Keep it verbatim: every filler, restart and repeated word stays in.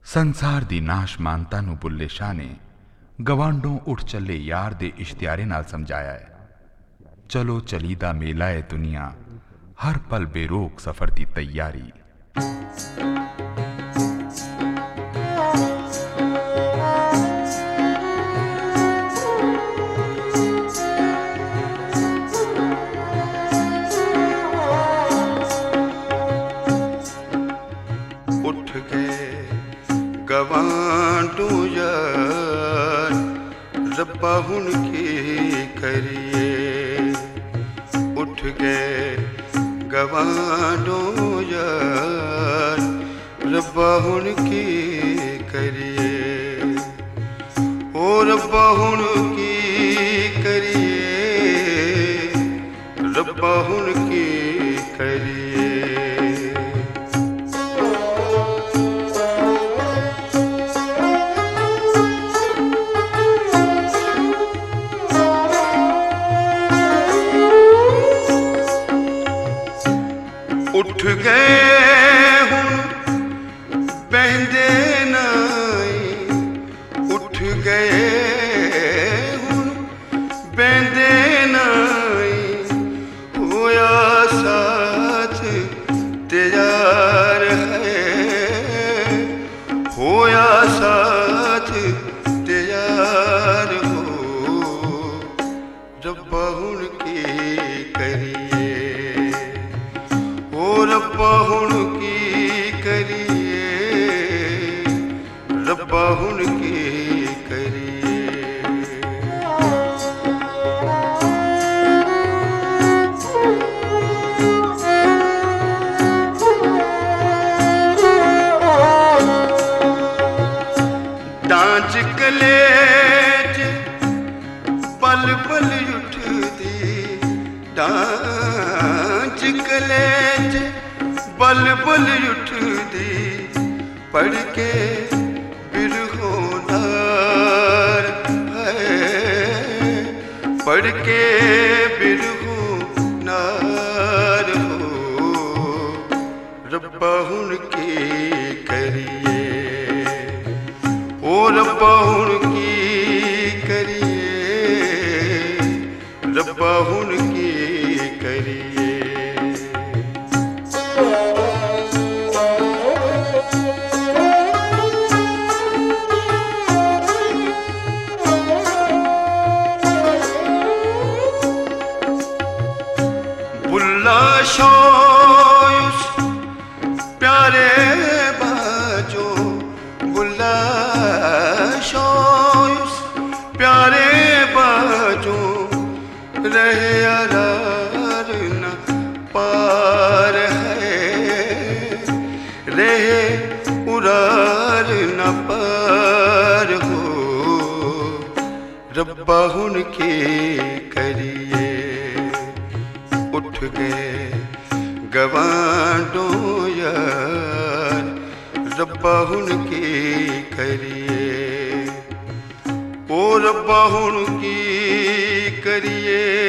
संसार दी नाश मानता नू बुल्ले शाह ने गवांडों उठ चले यार दे इश्तियारे नाल समझाया है। चलो चली दा मेला है दुनिया, हर पल बेरोक सफर दी तैयारी। उठ गए गवांडू यार, रब्बा हुन की करिए। उठ गए गवांडू यार, रब्बा हुन की करिए। ओ रब्बा हुन की करिए, रब्बा हुन की करिए। उठ गए हुन बहंदे नाई, उठ गए हुन बहंदे नाई। होया साथ तैयार है, होया साथ तैयार हो। रब्बा हुन की करिए, रब्बा हुन की करिए, रब्बा हुन की करिए। डांच कलेज पल पल उठदी, डांच कलेज बल बल उठदी। पढ़ के बिरहो नार है, पढ़ के बिरहो नार हो। रब्बा हुन की करिए, ओ रब्बा हुन की करिए, रब्बा हुन की करिए। बुल्ला शोयुस प्यारे बाजो, बुल्ला शोयुस प्यारे बाजो। रहे अरार न पार है, रहे उरार न पार हो। रब्बा हुन की करिए। उठ गए गवांडू यार, रब्बा हुन की करिए। ओ रब्बा हुन की करिए,